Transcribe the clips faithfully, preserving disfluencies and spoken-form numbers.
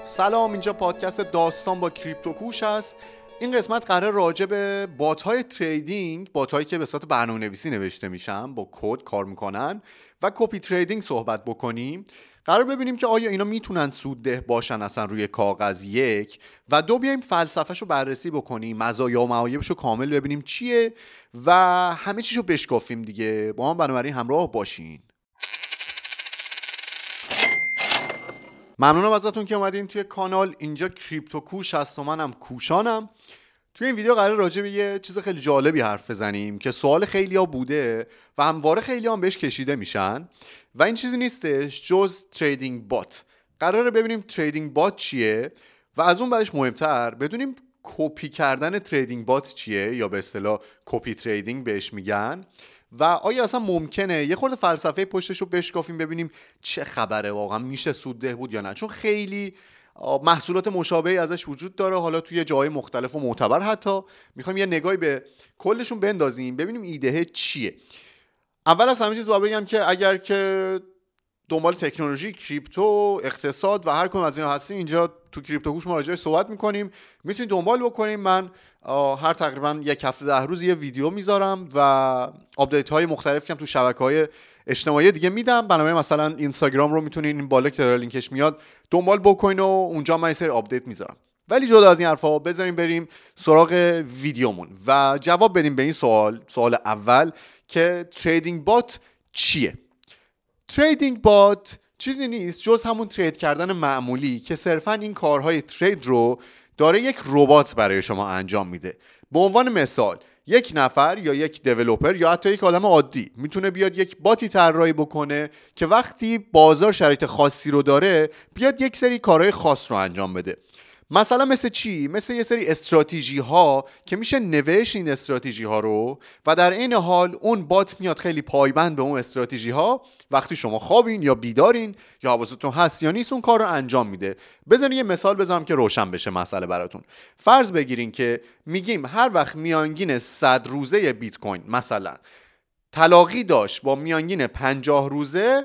سلام، اینجا پادکست داستان با کریپتوکوش هست. این قسمت قرار راجع به بات‌های تریدینگ، بات‌هایی که به صورت برنامه‌نویسی نوشته میشن، با کد کار میکنن و کپی تریدینگ صحبت بکنیم. قرار ببینیم که آیا اینا میتونن سودده باشن اصلا روی کاغذ، یک، و دو بیایم فلسفه‌شو بررسی بکنیم، مزایا و معایبشو کامل ببینیم چیه و همه چیشو بشکافیم دیگه. با هم بنابراین همراه باشین. ممنونم ازتون که اومدین توی کانال. اینجا کریپتوکوش هست و منم کوشانم. توی این ویدیو قرار راجع به یه چیز خیلی جالبی حرف بزنیم که سوال خیلی‌ها بوده و همواره خیلی‌ها هم بهش کشیده میشن و این چیزی نیستش جز تریدینگ بات. قراره ببینیم تریدینگ بات چیه و از اون بعدش مهمتر بدونیم کپی کردن تریدینگ بات چیه، یا به اصطلاح کپی تریدینگ بهش میگن، و آیا اصلا ممکنه یه خورده فلسفه پشتش رو بشکافیم ببینیم چه خبره، واقعا میشه سودده بود یا نه. چون خیلی محصولات مشابهی ازش وجود داره، حالا توی جای مختلف و معتبر. حتی میخوایم یه نگاهی به کلشون بندازیم ببینیم ایده چیه. اول از همه چیز باید بگم که اگر که دنبال تکنولوژی، کریپتو، اقتصاد و هر کدوم از اینا هستین، اینجا تو کریپتوکوش ما راجعش صحبت میکنیم، میتونید دنبال بکنیم. من هر تقریبا یک هفته ده روز یه ویدیو میذارم و آپدیت های مختلفی هم تو شبکه‌های اجتماعی دیگه میدم. بنابراین مثلا اینستاگرام رو میتونین این بالا که لینکش میاد دنبال بکنین و اونجا من یه سری آپدیت میذارم. ولی جدا از این حرفا بذاریم بریم سراغ ویدیومون و جواب بدیم به این سوال. سوال اول که تریدینگ بات چیه؟ تریدینگ بات چیزی نیست جز همون ترید کردن معمولی که صرفاً این کارهای ترید رو داره یک ربات برای شما انجام میده. به عنوان مثال یک نفر یا یک دیولپر یا حتی یک آدم عادی میتونه بیاد یک باتی طراحی بکنه که وقتی بازار شرایط خاصی رو داره بیاد یک سری کارهای خاص رو انجام بده. مثلا مثل چی؟ مثل یه سری استراتژی ها که میشه نوشت این استراتژی ها رو و در این حال اون بات میاد خیلی پایبند به اون استراتژی ها. وقتی شما خوابین یا بیدارین یا حواستون هست یا نیست اون کار رو انجام میده. بذارین یه مثال بزنم که روشن بشه مسئله براتون. فرض بگیرین که میگیم هر وقت میانگین صد روزه بیت کوین مثلا تلاقی داشت با میانگین پنجاه روزه،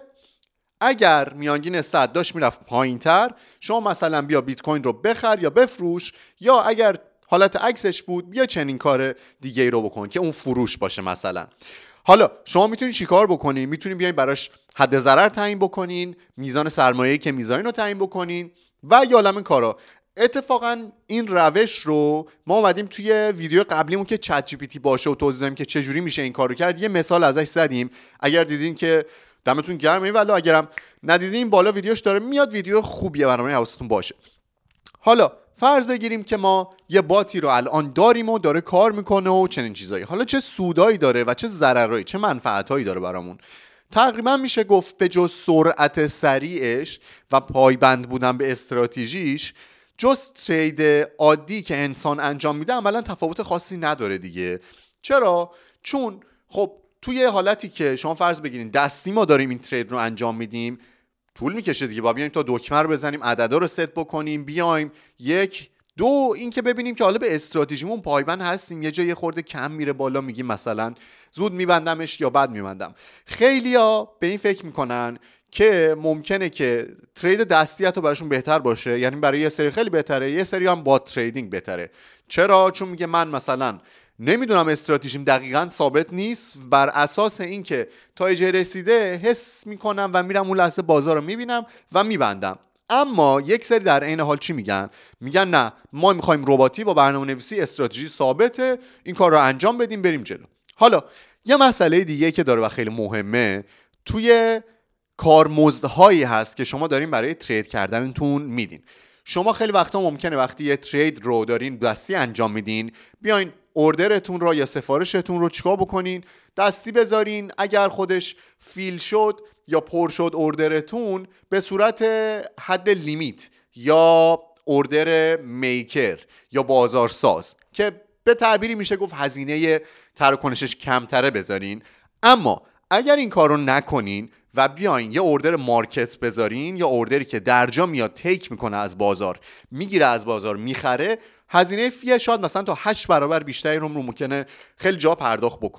اگر میانگین صد داشت میرفت پایین تر، شما مثلا بیا بیت کوین رو بخر یا بفروش، یا اگر حالت عکسش بود بیا چنین کار دیگه ای رو بکن که اون فروش باشه مثلا. حالا شما میتونید چیکار بکنین؟ میتونید بیاین براش حد ضرر تعیین بکنین، میزان سرمایه‌ای که میذارین رو تعیین بکنین و یا عالمه کارا. اتفاقا این روش رو ما اومدیم توی ویدیو قبلیمون که چت جی پی تی باشه و توضیح دادیم که چه جوری میشه این کارو کرد، یه مثال ازش زدیم. اگر دیدین که دمتون گرمه، ولی اگرم ندیدین بالا ویدیوش داره میاد، ویدیو خوبیه، برنامه حواستون باشه. حالا فرض بگیریم که ما یه باتی رو الان داریم و داره کار میکنه و چنین چیزایی. حالا چه سودایی داره و چه ضررایی، چه منفعتایی داره برامون؟ تقریبا میشه گفت به جز سرعت سریعش و پایبند بودن به استراتژیش، جز ترید عادی که انسان انجام میده عملا تفاوت خاصی نداره دیگه. چرا؟ چون خب توی حالتی که شما فرض بگیرین دستی ما داریم این ترید رو انجام میدیم، طول میکشه دیگه. با بیایم تا دکمه رو بزنیم، عددا رو ست بکنیم، بیایم یک دو این که ببینیم که حالا به استراتژیمون پایبند هستیم. یه جایی خورده کم میره بالا، میگیم مثلا زود میبندمش یا بعد میبندم. خیلیا به این فکر میکنن که ممکنه که ترید دستی حتی براشون بهتر باشه، یعنی برای یه سری خیلی بهتره، یه سری هم بات تریدینگ بهتره. چرا؟ چون میگه من مثلا نمیدونم استراتژیم دقیقاً ثابت نیست، بر اساس اینکه تا جای رسیده حس میکنم و میرم اون لحظه بازار رو میبینم و میبندم. اما یک سری در عین حال چی میگن؟ میگن نه، ما میخوایم رباتی با برنامه‌نویسی استراتژی ثابته این کار رو انجام بدیم بریم جلو. حالا یه مسئله دیگه که داره و خیلی مهمه، توی کارمزدهایی هست که شما دارین برای ترید کردنتون میدین. شما خیلی وقتا ممکنه وقتی یه ترید رو دارین دستی انجام میدین، بیاین اوردرتون رو یا سفارشتون رو چیکار بکنین؟ دستی بذارین. اگر خودش فیل شد یا پر شد اوردرتون، به صورت حد لیمیت یا اوردر میکر یا بازارساز که به تعبیری میشه گفت هزینه تراکنشش کمتره بذارین. اما اگر این کار رو نکنین و بیاین یه اوردر مارکت بذارین، یا اوردری که درجا میاد تیک میکنه از بازار، میگیره از بازار میخره، هزینه فیه شاید مثلا تا هشت برابر بیشتری رو ممکنه خیلی جا پرداخت بکنیم.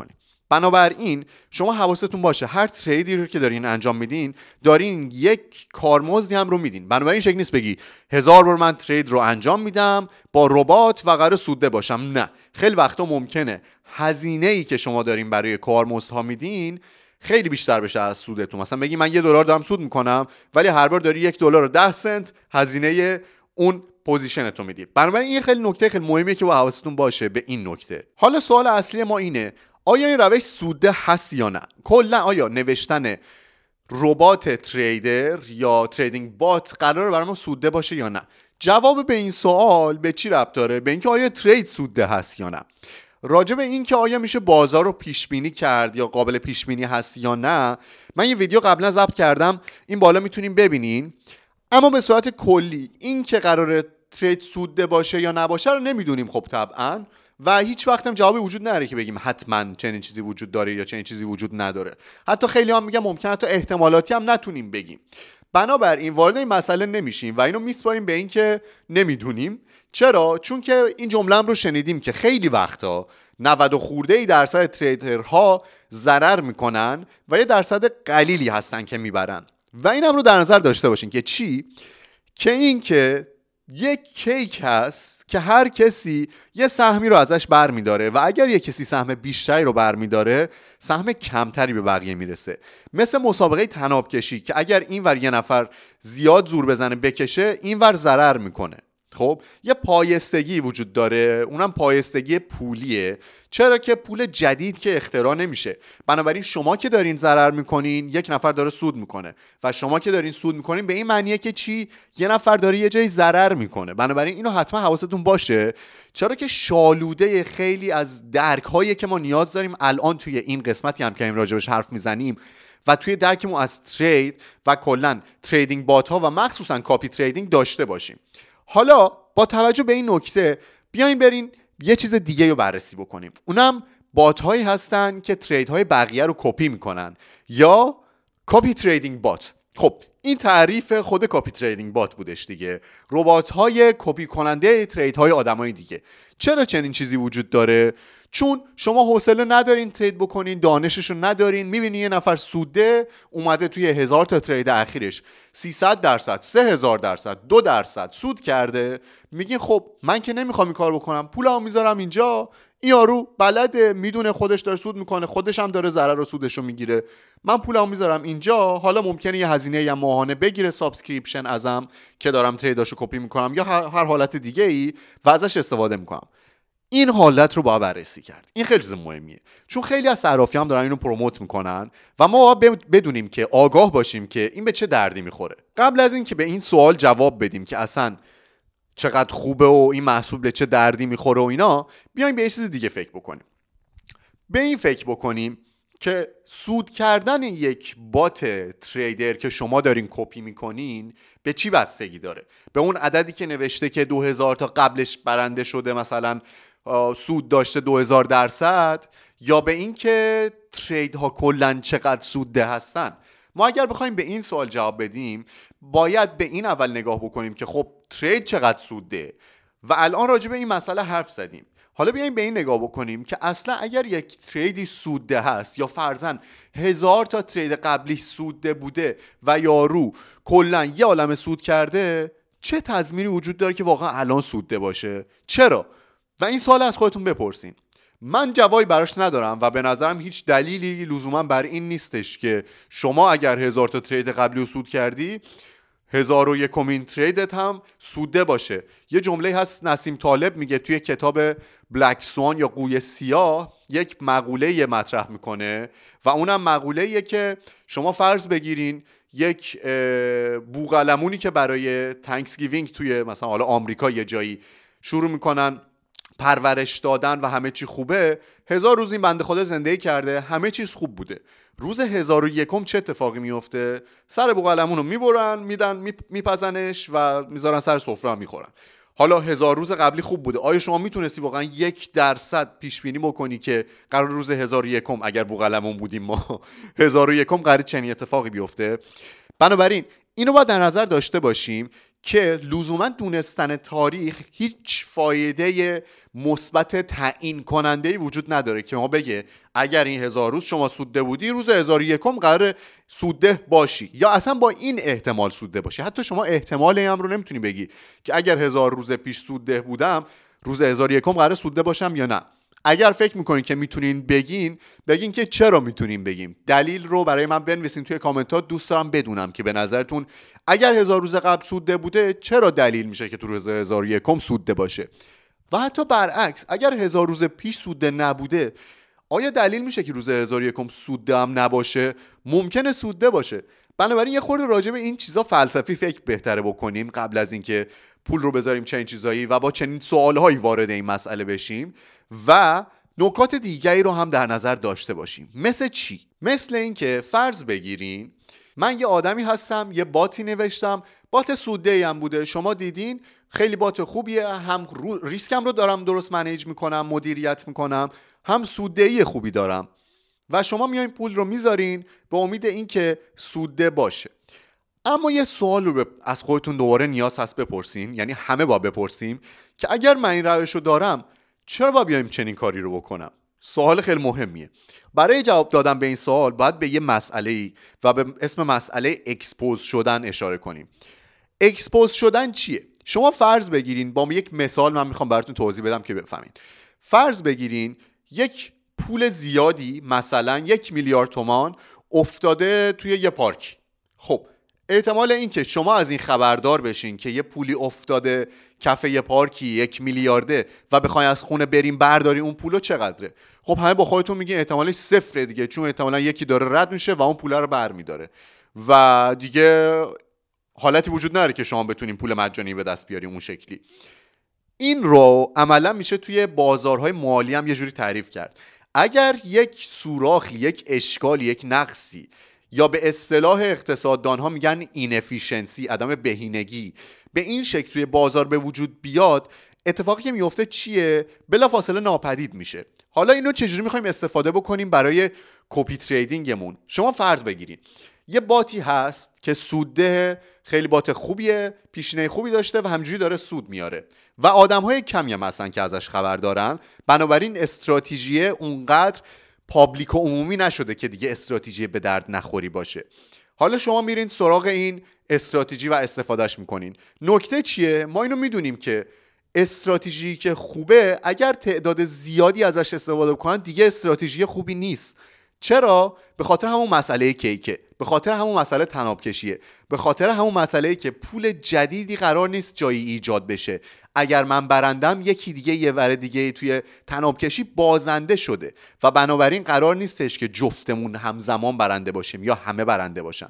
بنابراین شما حواستون باشه هر تریدی رو که دارین انجام میدین دارین یک کارمزدی هم رو میدین. بنابراین این شکل نیست بگی هزار بار من ترید رو انجام میدم با ربات و قرار سوده باشم. نه، خیلی وقتا ممکنه هزینه ای که شما دارین برای کارمزدها میدین خیلی بیشتر بشه از سودتون. مثلا بگی من یه دلار دارم سود میکنم ولی هر بار داری یک دلار و ده سنت هزینه اون پوزیشنتو میدی. بنابراین این خیلی نکته خیلی مهمه که با حواستون باشه به این نکته. حالا سوال اصلی ما اینه آیا این روش سوده هست یا نه؟ کلا آیا نوشتن ربات تریدر یا تریدینگ بات قراره برای ما سوده باشه یا نه؟ جواب به این سوال به چی ربط داره؟ به اینکه آیا ترید سوده هست یا نه. راجع به این که آیا میشه بازار رو پیش بینی کرد یا قابل پیش بینی هست یا نه، من یه ویدیو قبلا ضبط کردم، این بالا میتونین ببینین. اما به صورت کلی این که قراره ترید سوده باشه یا نباشه رو نمیدونیم خب طبعا، و هیچ وقت هم جوابی وجود نداره که بگیم حتما چنین چیزی وجود داره یا چنین چیزی وجود نداره. حتی خیلی هم میگن ممکنه حتی احتمالاتی هم نتونیم بگیم. بنابراین وارد این مسئله نمیشیم و اینو میسپاریم به این که نمیدونیم. چرا؟ چون که این جمله رو شنیدیم که خیلی وقتا نود و خورده ای درصد تریدرها ضرر میکنن و یه درصد قلیلی هستن که میبرن. و اینم رو در نظر داشته باشین که چی؟ که این که یک کیک هست که هر کسی یه سهمی رو ازش بر میداره و اگر یک کسی سهم بیشتری رو بر میداره سهم کمتری به بقیه میرسه. مثل مسابقه طناب کشی که اگر این ور یه نفر زیاد زور بزنه بکشه این ور ضرر میکنه. خب یه پایستگی وجود داره، اونم پایستگی پولیه. چرا که پول جدید که اختراع نمیشه. بنابراین شما که دارین ضرر میکنین یک نفر داره سود میکنه و شما که دارین سود میکنین به این معنیه که چی؟ یه نفر داره یه جایی ضرر میکنه. بنابراین اینو حتما حواستون باشه، چرا که شالوده خیلی از درک هایی که ما نیاز داریم الان توی این قسمتی هم که این راجبش حرف میزنیم و توی درکمون از ترید و کلا تریدینگ بات ها و مخصوصا کاپی تریدینگ داشته باشیم. حالا با توجه به این نکته بیاین برین یه چیز دیگه رو بررسی بکنیم. اونم بات هایی هستن که ترید های بقیه رو کپی میکنن یا کپی تریدینگ بات. خب این تعریف خود کپی تریدینگ بات بودش دیگه، ربات های کپی کننده ترید های آدمای دیگه. چرا چنین چیزی وجود داره؟ چون شما حوصله ندارین ترید بکنین، دانششو ندارین، میبینی یه نفر سوده اومده توی هزار تا ترید اخیرش سیصد درصد، سه هزار درصد، دو درصد سود کرده، میگین خب من که نمیخوام این کار بکنم، پولمو میذارم اینجا، این یارو بلده، میدونه خودش داره سود میکنه، خودش هم داره ضرر و سودشو میگیره، من پولمو میذارم اینجا، حالا ممکنه یه هزینه یا ماهانه بگیره سابسکریپشن ازم که دارم تریداشو کپی میکنم یا هر حالت دیگه ای و ازش استفاده میکنم. این حالت رو باید بررسی کرد. این خیلی چیز مهمیه، چون خیلی از صرافی هم دارن اینو پروموت میکنن و ما باید بدونیم که آگاه باشیم که این به چه دردی میخوره. قبل از این که به این سوال جواب بدیم که اصلا چقدر خوبه و این محصول به چه دردی میخوره و اینا، بیایم به یه چیز دیگه فکر بکنیم. به این فکر بکنیم که سود کردن یک بات تریدر که شما دارین کپی میکنین به چی بستگی داره؟ به اون عددی که نوشته که دو هزار تا قبلش برنده شده مثلا سود داشته دو هزار درصد، یا به این که تریدها کلن چقدر سودده هستن؟ ما اگر بخوایم به این سوال جواب بدیم باید به این اول نگاه بکنیم که خب ترید چقدر سودده و الان راجع به این مسئله حرف زدیم. حالا بیایم به این نگاه بکنیم که اصلا اگر یک تریدی سودده هست یا فرضاً هزار تا ترید قبلی سودده بوده و یارو کلن یه عالمه سود کرده، چه تضمینی وجود داره که واقعا الان سودده باشه؟ چرا؟ و این سوال از خودتون بپرسین. من جوابی براش ندارم و به نظرم هیچ دلیلی لزوما بر این نیستش که شما اگر هزار تا ترید قبلی رو سود کردی هزار و یکمین تریدت هم سوده باشه. یه جمله هست نسیم طالب میگه توی کتاب بلک سوان یا قوی سیاه، یک مقوله مطرح میکنه و اونم مقوله‌ایه که شما فرض بگیرین یک بوقلمونی که برای تانکسگیوینگ توی مثلا حالا آمریکا یه جایی شروع میکنن پرورش دادن و همه چی خوبه، هزار روز این بنده خدا زندگی کرده، همه چیز خوب بوده. روز هزار و یکم چه اتفاقی میفته؟ سر بوقلمون رو میبرن میدن میپزنش و میذارن سر سفره هم میخورن. حالا هزار روز قبلی خوب بوده، آیا شما میتونستی واقعا یک درصد پیش بینی بکنی که قرار روز هزار و یکم اگر بوقلمون بودیم ما هزار و یکم قرار چنین اتفاقی بیفته؟ بنابراین اینو باید در نظر داشته باشیم که لزوما دونستن تاریخ هیچ فایده مثبت تعیین کننده‌ای وجود نداره که ما بگه اگر این هزار روز شما سودده بودی روز هزار و یکم قرار سودده باشی، یا اصلا با این احتمال سودده باشی. حتی شما احتمال هم رو نمیتونی بگی که اگر هزار روز پیش سودده بودم روز هزار و یکم قرار سودده باشم یا نه. اگر فکر میکنین که میتونین بگین، بگین که چرا میتونین بگیم. دلیل رو برای من بنویسین توی کامنتات، دوست دارم بدونم که به نظرتون اگر هزار روز قبل سودده بوده چرا دلیل میشه که تو روز هزار و یکم سودده باشه. و حتی برعکس، اگر هزار روز پیش سودده نبوده آیا دلیل میشه که روز هزار و یکم سودده هم نباشه؟ ممکنه سودده باشه. بنابراین یه خورده راجع به این چیزا فلسفی فکر بهتره بکنیم قبل از اینکه پول رو بذاریم چنین چیزایی و با چنین سوالهایی وارد این مسئله بشیم، و نکات دیگری رو هم در نظر داشته باشیم. مثل چی؟ مثل این که فرض بگیرین من یه آدمی هستم، یه باتی نوشتم، بات سودده‌ای هم بوده، شما دیدین خیلی بات خوبیه، هم ریسکم رو دارم درست منیج میکنم، مدیریت میکنم، هم سوددهی خوبی دارم و شما میایین پول رو میذارین به امید اینکه سودده باشه. اما یه سوال رو از خودتون دوباره نیاز هست بپرسین، یعنی همه با بپرسیم که اگر من این روش رو دارم چرا با بیایم چنین کاری رو بکنم؟ سوال خیلی مهمیه. برای جواب دادن به این سوال باید به یه مسئله‌ای و به اسم مسئله اکسپوز شدن اشاره کنیم. اکسپوز شدن چیه؟ شما فرض بگیرین، با یک مثال من میخوام براتون توضیح بدم که بفهمین. فرض بگیرین یک پول زیادی، مثلا یک میلیارد تومان افتاده توی یه پارک. خب احتمال این که شما از این خبردار بشین که یه پولی افتاده کف یه پارکی یک میلیارده و بخواین از خونه بریم برداری اون پولو چقدره؟ خب همه با خودتون میگین احتمالش صفره دیگه، چون احتمالا یکی داره رد میشه و اون پول رو برمیداره و دیگه حالتی وجود نداره که شما بتونین پول مجانی به دست بیارین اون شکلی. این رو عملا میشه توی بازارهای مالی هم یه جوری تعریف کرد. اگر یک سوراخی، یک اشکالی، یک نقصی، یا به اصطلاح اقتصاددان ها میگن اینفیشنسی، عدم بهینگی، به این شکل توی بازار به وجود بیاد، اتفاقی که میفته چیه؟ بلافاصله ناپدید میشه. حالا اینو چجوری میخوایم استفاده بکنیم برای کپی تریدینگمون؟ شما فرض بگیرید یه باتی هست که سودده، خیلی بات خوبیه، پیشینه خوبی داشته و همجوری داره سود میاره و آدم‌های کمی هم هستن که ازش خبر دارن. بنابراین استراتژی اونقدر پابلیک و عمومی نشده که دیگه استراتژی به درد نخوری باشه. حالا شما میرین سراغ این استراتژی و استفادهش میکنین. نکته چیه؟ ما اینو میدونیم که استراتژی که خوبه اگر تعداد زیادی ازش استفاده بکنن دیگه استراتژی خوبی نیست. چرا؟ به خاطر همون مسئله کیکه، به خاطر همون مسئله تناب کشیه، به خاطر همون مسئله که پول جدیدی قرار نیست جایی ایجاد بشه. اگر من برندم یکی دیگه یه ور دیگه توی تناب کشی بازنده شده و بنابراین قرار نیستش که جفتمون همزمان برنده باشیم یا همه برنده باشن.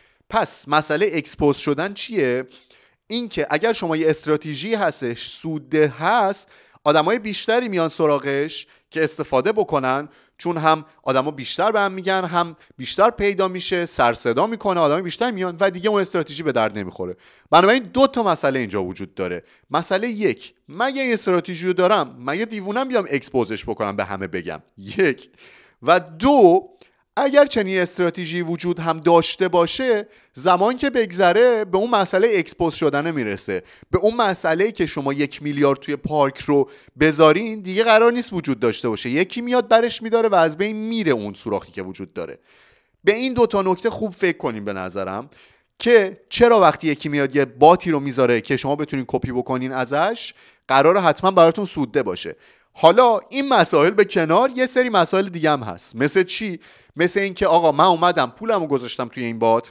پس مسئله اکسپوز شدن چیه؟ این که اگر شما یه استراتژی هستش سودده هست، آدمای بیشتری میان سراغش که استفاده بکنن، چون هم آدما بیشتر به هم میگن، هم بیشتر پیدا میشه، سر صدا میکنه، آدمای بیشتر میان و دیگه اون استراتژی به درد نمیخوره. بنابراین دو تا مسئله اینجا وجود داره. مسئله یک، مگه این استراتژی رو دارم، مگه دیوونم بیام اکسپوزش بکنم به همه بگم؟ یک. و دو، اگر چنین استراتژی وجود هم داشته باشه، زمان که بگذره به اون مسئله اکسپوز شدن میرسه، به اون مسئله که شما یک میلیارد توی پارک رو بذارین دیگه قرار نیست وجود داشته باشه. یکی میاد برش میداره و از بین میره اون سوراخی که وجود داره. به این دوتا نکته خوب فکر کنیم به نظرم که چرا وقتی یکی میاد یه باتی رو میذاره که شما بتونین کپی بکنین ازش، قراره حتما براتون سودده باشه. حالا این مسائل به کنار، یه سری مسائل دیگه هم هست. مثل چی؟ مثل این که آقا من اومدم پولمو گذاشتم توی این بات،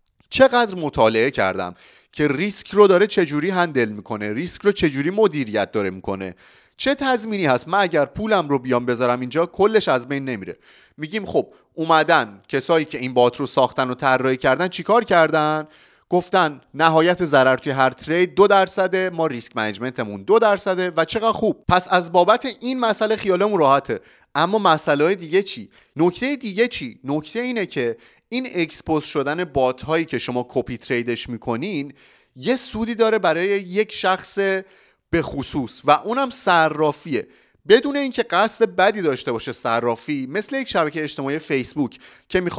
چقدر مطالعه کردم که ریسک رو داره چجوری هندل میکنه، ریسک رو چجوری مدیریت داره میکنه، چه تضمینی هست من اگر پولم رو بیام بذارم اینجا کلش از بین نمیره. میگیم خب اومدن کسایی که این بات رو ساختن و طراحی کردن چیکار کردن؟ گفتن نهایت ضرر توی هر ترید دو درصده، ما ریسک منیجمنتمون دو درصده و چقدر خوب. پس از بابت این مسئله خیالمون راحته. اما مسئله دیگه چی؟ نکته دیگه چی؟ نکته اینه که این اکسپوز شدن بات هایی که شما کپی تریدش میکنین یه سودی داره برای یک شخص به خصوص و اونم صرافیه، بدون اینکه قصد بدی داشته باشه. صرافی مثل یک شبکه اجتماعی فیسبوک که میخواد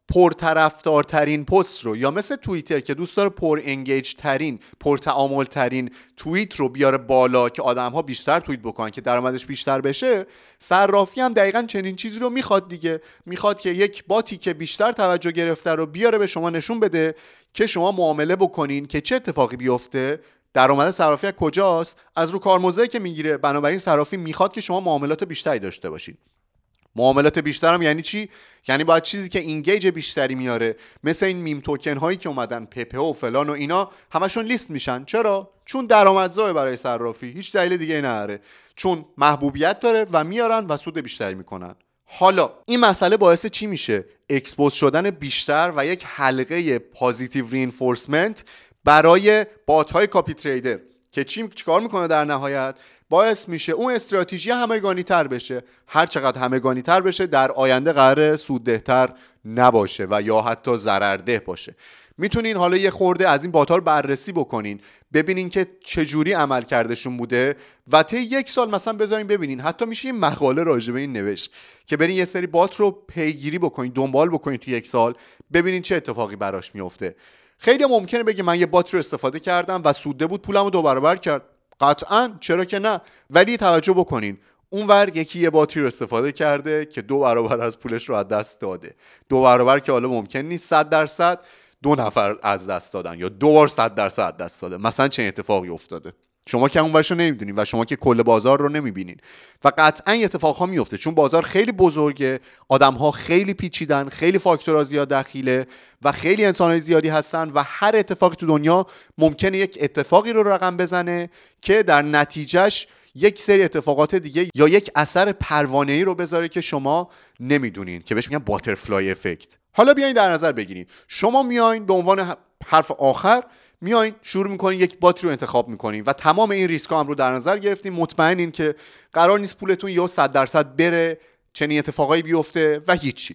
پرطرفدارترین پست رو، یا مثل توییتر که دوست داره پر انگیج ترین، پر تعامل ترین توییت رو بیاره بالا که آدم‌ها بیشتر توییت بکنن که درآمدش بیشتر بشه، صرافی هم دقیقاً چنین چیزی رو میخواد دیگه. میخواد که یک باتی که بیشتر توجه گرفته رو بیاره به شما نشون بده که شما معامله بکنین که چه اتفاقی بیفته. درآمد صرافی از کجاست؟ از رو کارمزدی که میگیره. بنابراین صرافی میخواد که شما معاملات بیشتری داشته باشین. معاملات بیشتر هم یعنی چی؟ یعنی باید چیزی که اینگیج بیشتری میاره، مثل این میم توکن هایی که اومدن پپه و فلان و اینا، همشون لیست میشن. چرا؟ چون درآمدزای برای صرافی، هیچ دلیل دیگه نداره. چون محبوبیت داره و میارن و سود بیشتری میکنن. حالا این مسئله باعث چی میشه؟ اکسپوز شدن بیشتر و یک حلقه پوزیتیو رینفورسمنت برای بات های کاپی تریدر که چی چیکار میکنه در نهایت؟ باعث میشه اون استراتژی همگانی تر بشه. هر چقدر همگانی تر بشه در آینده قراره سوددهتر نباشه و یا حتی ضررده باشه. میتونین حالا یه خورده از این بات‌ها رو بررسی بکنین، ببینین که چجوری عمل کردشون بوده و طی یک سال مثلا بذارین ببینین. حتی میشه یه مقاله راجع به این نوشت که برین یه سری بات رو پیگیری بکنین، دنبال بکنین تو یک سال، ببینین چه اتفاقی براش میفته. خیلی ممکنه بگه من یه بات رو استفاده کردم و سوده بود، پولمو دو برابر کرد. قطعاً، چرا که نه. ولی توجه بکنین اونور یکی یه باتی رو استفاده کرده که دو برابر از پولش رو از دست داده. دو برابر که حالا ممکن نیست صد درصد، دو نفر از دست دادن یا دو بار صد درصد از دست داده. مثلا چه اتفاقی افتاده؟ شما که اونورش رو نمیدونین و شما که کل بازار رو نمیبینین و قطعاً اتفاقها میفته چون بازار خیلی بزرگه، آدم‌ها خیلی پیچیدن، خیلی فاکتورها زیاد دخیله و خیلی انسان‌های زیادی هستن و هر اتفاقی تو دنیا ممکنه یک اتفاقی رو رقم بزنه که در نتیجهش یک سری اتفاقات دیگه یا یک اثر پروانه‌ای رو بذاره که شما نمیدونین، که بهش میگن باترفلای افکت. حالا بیاین در نظر بگیرید شما میاین به عنوان حرف آخر میاین شروع میکنین یک بات رو انتخاب میکنین و تمام این ریسک ها هم رو در نظر گرفتین، مطمئنین که قرار نیست پولتون یا صد درصد بره، چنین اتفاقایی بیفته و هیچی.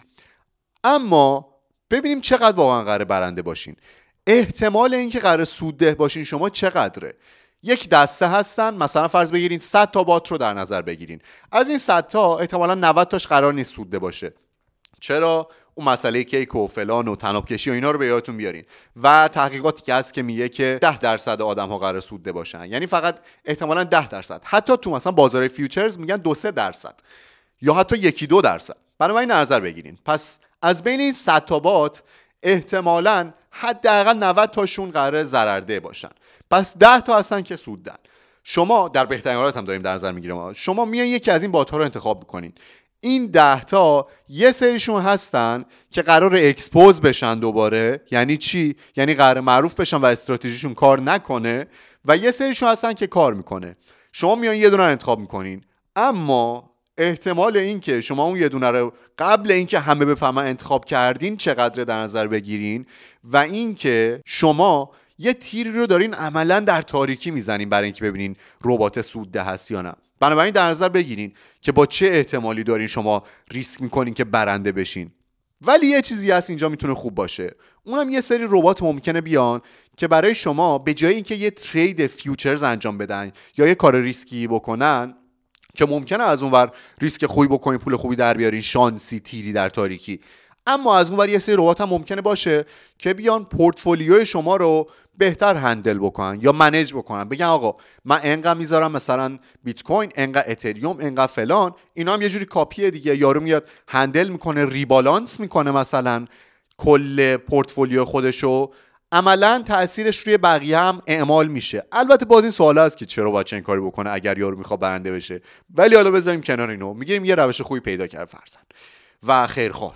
اما ببینیم چقدر واقعا قراره برنده باشین. احتمال اینکه قراره سودده باشین شما چقدره؟ یک دسته هستن، مثلا فرض بگیرین صد تا بات رو در نظر بگیرین. از این صد تا احتمالاً نود تاش قرار نیست سودده باشه. چرا؟ اون مسئله کیک و فلان و تناب کشی و اینا رو به یادتون بیارین و تحقیقاتی که هست که میگه که ده درصد آدم ها قرار سودده باشن، یعنی فقط احتمالاً ده درصد. حتی تو مثلا بازار فیوچرز میگن دو سه درصد یا حتی یکی دو درصد. بنابراین نظر بگیرین. پس از بین این صد تا بات احتمالاً حداقل نود تاشون قرار ضررده باشن. پس ده تا هستن که سوددن. شما در بهترین حالت هم داریم در نظر میگیریم، شما میان یکی از این بات ها رو انتخاب میکنین. این ده تا یه سریشون هستن که قرار اکسپوز بشن دوباره. یعنی چی؟ یعنی قرار معروف بشن و استراتژیشون کار نکنه و یه سریشون هستن که کار میکنه. شما میان یه دونه رو انتخاب میکنین، اما احتمال این که شما اون یه دونه رو قبل اینکه همه بفهمن انتخاب کردین چقدر در نظر بگیرین و اینکه شما یه تیری رو دارین عملا در تاریکی میزنین برای اینکه ببینین ربات سودده هست یا نه. بنابراین در نظر بگیرین که با چه احتمالی دارین شما ریسک میکنین که برنده بشین. ولی یه چیزی هست اینجا میتونه خوب باشه، اونم یه سری ربات ممکنه بیان که برای شما به جای اینکه یه ترید فیوچرز انجام بدن یا یه کار ریسکی بکنن که ممکنه از اونور ریسک خوبی بکنین، پول خوبی در بیارین، شانسی، تیری در تاریکی، اما از اونور یه سری ربات هم ممکنه باشه که بیان پورتفولیوی شما رو بهتر هندل بکنن یا منیج بکنن. بگن آقا من انقدر میذارم مثلا بیت کوین، انقدر اتریوم، انقدر فلان. اینا هم یه جوری کاپیه دیگه. یارو میاد هندل میکنه، ریبالانس میکنه مثلا کل پورتفولیو خودشو، عملا تاثیرش روی بقیه هم اعمال میشه. البته باز این سوال هست که چرا باید چنین کاری بکنه اگر یارو میخواد برنده بشه، ولی حالا بذاریم کنار اینو. میگیم یه روش خوبی پیدا کرد فرضاً و خیرخواه.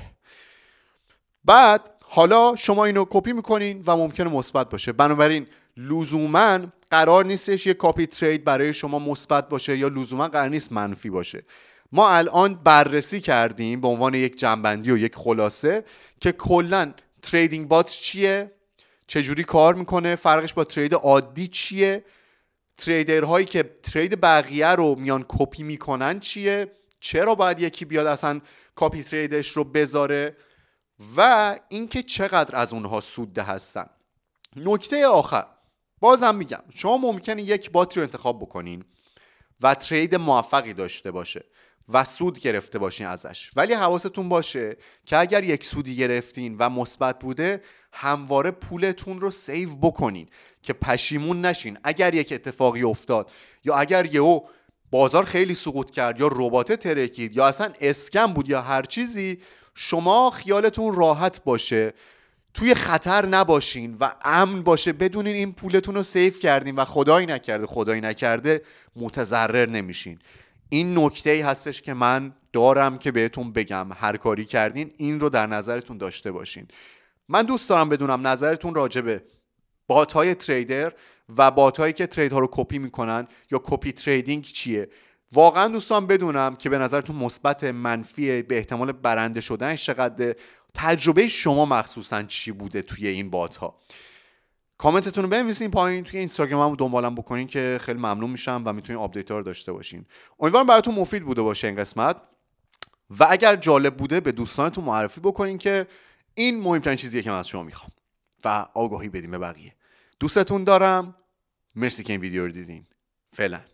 بعد حالا شما اینو کپی میکنین و ممکنه مثبت باشه. بنابراین لزوما قرار نیستش یه کاپی ترید برای شما مثبت باشه یا لزوما قرار نیست منفی باشه. ما الان بررسی کردیم به عنوان یک جنبندی و یک خلاصه که کلا تریدینگ بات چیه، چجوری کار میکنه، فرقش با ترید عادی چیه، تریدرهایی که ترید بقیه رو میان کپی میکنن چیه، چرا باید یکی بیاد اصلا کاپی تریدش رو بذاره و اینکه چقدر از اونها سودده هستن. نکته آخر بازم میگم شما ممکنه یک بات رو انتخاب بکنین و ترید موفقی داشته باشه، و سود گرفته باشین ازش. ولی حواستون باشه که اگر یک سودی گرفتین و مثبت بوده، همواره پولتون رو سیو بکنین که پشیمون نشین. اگر یک اتفاقی افتاد یا اگر یهو بازار خیلی سقوط کرد یا ربات ترکید یا اصلا اسکم بود یا هر چیزی، شما خیالتون راحت باشه، توی خطر نباشین و امن باشه، بدونین این پولتون رو سیو کردین و خدایی نکرده خدایی نکرده متضرر نمیشین. این نکته‌ای هستش که من دارم که بهتون بگم، هر کاری کردین این رو در نظرتون داشته باشین. من دوست دارم بدونم نظرتون راجع به بات‌های تریدر و بات‌هایی که تریدها رو کپی میکنن یا کپی تریدینگ چیه. واقعا دوستان بدونم که به نظرتون مثبت، منفی، به احتمال برنده شدنش چقدره، تجربه شما مخصوصا چی بوده توی این بات‌ها. کامنتتون رو بنویسین پایین، توی اینستاگرامم دنبالم بکنین که خیلی ممنون میشم و میتونین آپدیت‌ها رو داشته باشین. امیدوارم براتون مفید بوده باشه این قسمت و اگر جالب بوده به دوستانتون معرفی بکنین که این مهمترین چیزیه که من از شما میخوام و آگاهی بدین به بقیه. دوستتون دارم. مرسی که این ویدیو رو دیدین. فعلا.